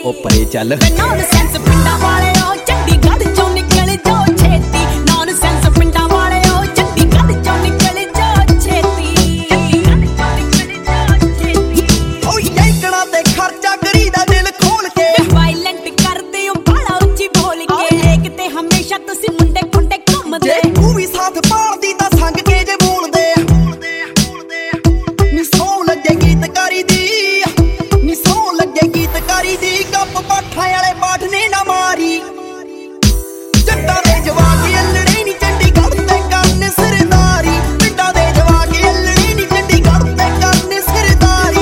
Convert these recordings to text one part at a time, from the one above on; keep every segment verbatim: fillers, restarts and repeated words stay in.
ਉਹ ਪਰੇ ਚੱਲ ਨੌਨਸੈਂਸ ਪਿੰਡਾਂ ਵਾਲਿਓ ਚੰਡੀਗੜ੍ਹ ਚੋਂ ਨਿਕਲ ਜਾਓ ਛੇਤੀ ਨੌਨਸੈਂਸ ਪਿੰਡਾਂ ਵਾਲਿਓ ਚੰਡੀਗੜ੍ਹ ਚੋਂ ਨਿਕਲ ਜਾਓ ਛੇਤੀ ਓ ਯੈਂਕਣਾ ਤੇ ਖਰਚਾ ਕਰੀਦਾ ਦਿਲ ਖੋਲ ਕੇ ਵਾਇਲੈਂਟ ਕਰਦੇ ਹੋ ਬਾਲਾ ਉੱਚੀ ਬੋਲ ਕੇ ਲੇਕ ਤੇ ਹਮੇਸ਼ਾ ਤੁਸੀਂ ਮੁੰਡੇ ਖੁੰਡੇ ਘੁੰਮਦੇ ਜੇ ਤੂੰ ਵੀ ਸਾਥ ਪਾਲਦੀ ਤਾਂ ਸੰਗ ਕੇ ਜੇ ਬੋਲਦੇ ਨੀ ਸੌ ਲੱਗੇ ਗੀਤਕਾਰੀ ਦੀ ਨੀ ਸੌ ਲੱਗੇ ਗੀਤਕਾਰੀ ਦੀ ਗੱਪ ਪਾਠਾਂ ਵਾਲੇ ਪਾਠ ਨੇ ਨਾ ਮਾਰੀ ਜੱਟਾਂ ਦੇ ਜਵਾਕ ਅੱਲੜੇ ਨੀ ਚੰਡੀਗੜ੍ਹ ਤੇ ਕਰਨ ਸਰਦਾਰੀ ਪਿੰਡਾਂ ਦੇ ਜਵਾਕ ਅੱਲੜੇ ਨੀ ਚੰਡੀਗੜ੍ਹ ਤੇ ਕਰਨ ਸਰਦਾਰੀ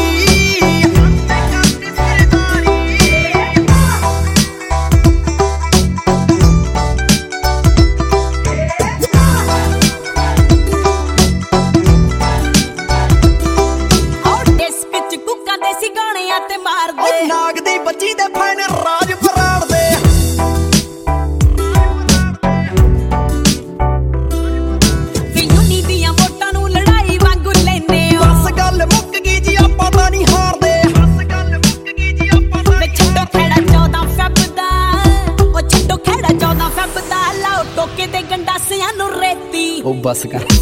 ਕੁੱਕਾਂ ਦੇ ਸੀ ਗਾਣਿਆਂ ਤੇ ਮਾਰਦੇ ਓ ਨਾਗ ਦੀ ਬੱਚੀ ਦੇ ਫੈਨ ਰਾਜ ਫਰਾੜਦੇ ਯੂਨੀ ਦੀਆਂ ਵੋਟਾਂ ਨੂੰ ਲੜਾਈ ਵਾਂਗੂ ਲੈਨੇ ਹੋ ਬਸ ਗੱਲ ਮੁੱਕ ਗਈ ਜੀ ਆਪਾਂ ਤਾਂ ਨਹੀਂ ਹਾਰਦੇ ਬਸ ਗੱਲ ਮੁੱਕ ਗਈ ਜੀ ਆਪਾਂ ਤਾਂ ਵੇ ਛੱਡੋ ਖੇੜਾ ਚੌਦਾਂ ਫੈਬ ਦਾ ਉਹ ਛੱਡੋ ਖੇੜਾ ਚੌਦਾਂ ਫੈਬ ਦਾ ਲਾਓ ਟੋਕੇ ਤੇ ਗੰਡਾਸਿਆਂ ਨੂੰ ਰੇਤੀ ਉਹ ਬਸ ਕਰ